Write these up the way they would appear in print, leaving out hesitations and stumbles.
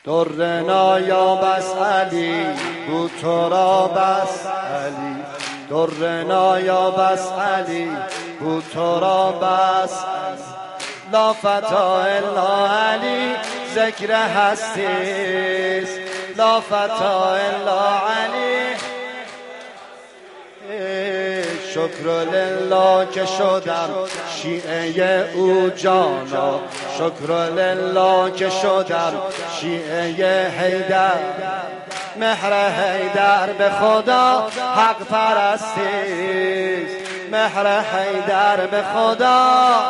در نایاب است علی او تو را بس علی، در نایاب است علی او تو را بس لا فتا الا علی ذکر هستیست لا فتا الا علی. شکر لله که شدم شیعه او جانا، شکر لله که شدم شیعه حیدر، مهر حیدر به خدا حق پرستیست، مهر حیدر به خدا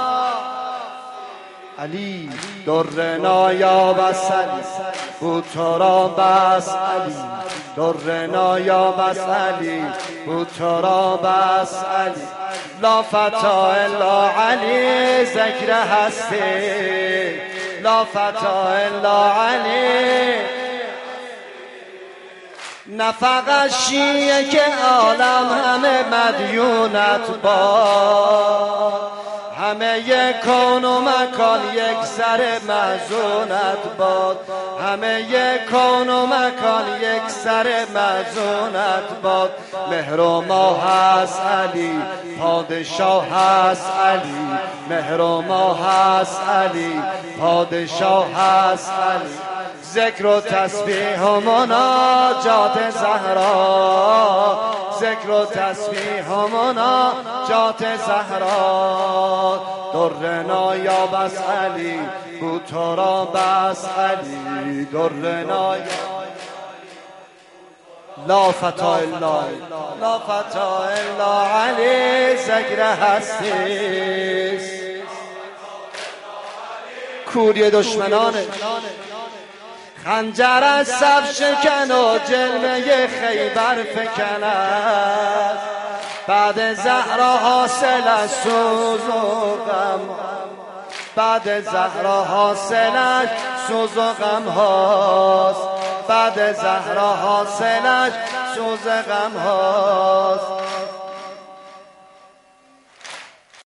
علی. در نایاب است علی او تو را بس علی، در نایاب است علی او تو را بس علی لا فتا الا علی ذکر هستی لا فتا الا علی. نه فقط شیعه که عالم همه مدیونت با، همه یک کون و مکان یک سر مزونت باد، همه یک کون و مکان یک سر مزونت باد. مهر و ماه هست علی پادشاه هست علی، مهر و ماه هست علی پادشاه هست علی. ذکر و تسبیح و مناجات زهرا، ذکر و تسبیح و مناجات زهرا. در نایاب است علی او تو را بس علی، در نایاب لا فتا الا لا فتا الا علی ذکر هستیست. کوری دشمنانه خنجر از صف شکن و جلوه خیبر فکند، بعد زهرا حاصل از سوز و غم، بعد زهرا حاصلش سوز و غم هاست، بعد زهرا حاصلش سوز غم هاست.